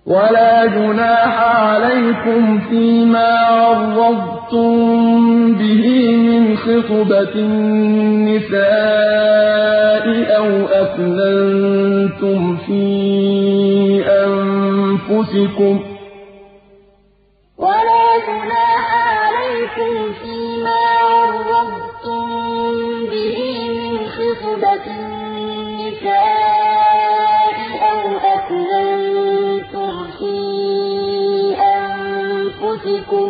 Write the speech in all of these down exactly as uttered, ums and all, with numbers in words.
ولا جناح عليكم فيما عرضتم به من خطبة النساء أو أكننتم في أنفسكم ولا جناح عليكم فيما عرضتم به من خطبة النساء أو أكننتم في أنفسكم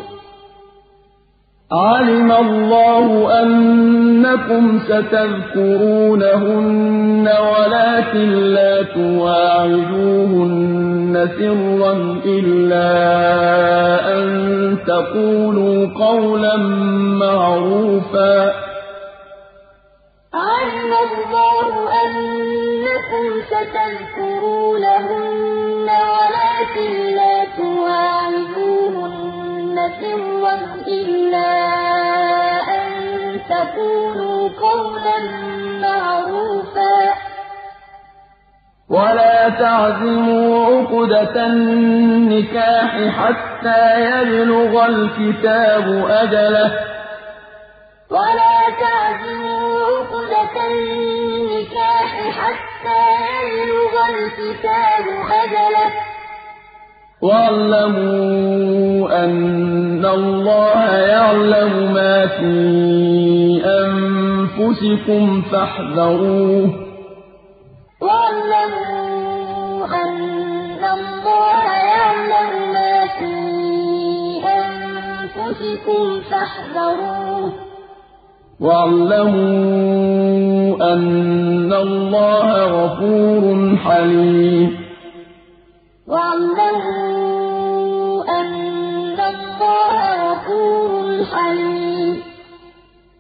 علم الله أنكم ستذكرونهن ولكن لا تواعدوهن سرا إلا أن تقولوا قولا معروفا علم الله أنكم ستذكرونهن ولكن لا تواعدوهن سرا إلا أن تقولوا قولا معروفا ولا تعزموا عقدة النكاح حتى يبلغ الكتاب أجله ولا تعزموا عقدة النكاح حتى يبلغ الكتاب أجله واعلموا أن الله يعلم ما في أنفسكم فاحذروه واعلموا أن الله يعلم ما في أنفسكم فاحذروه واعلموا أن الله غفور حليم واعلموا أن الله غفور حليم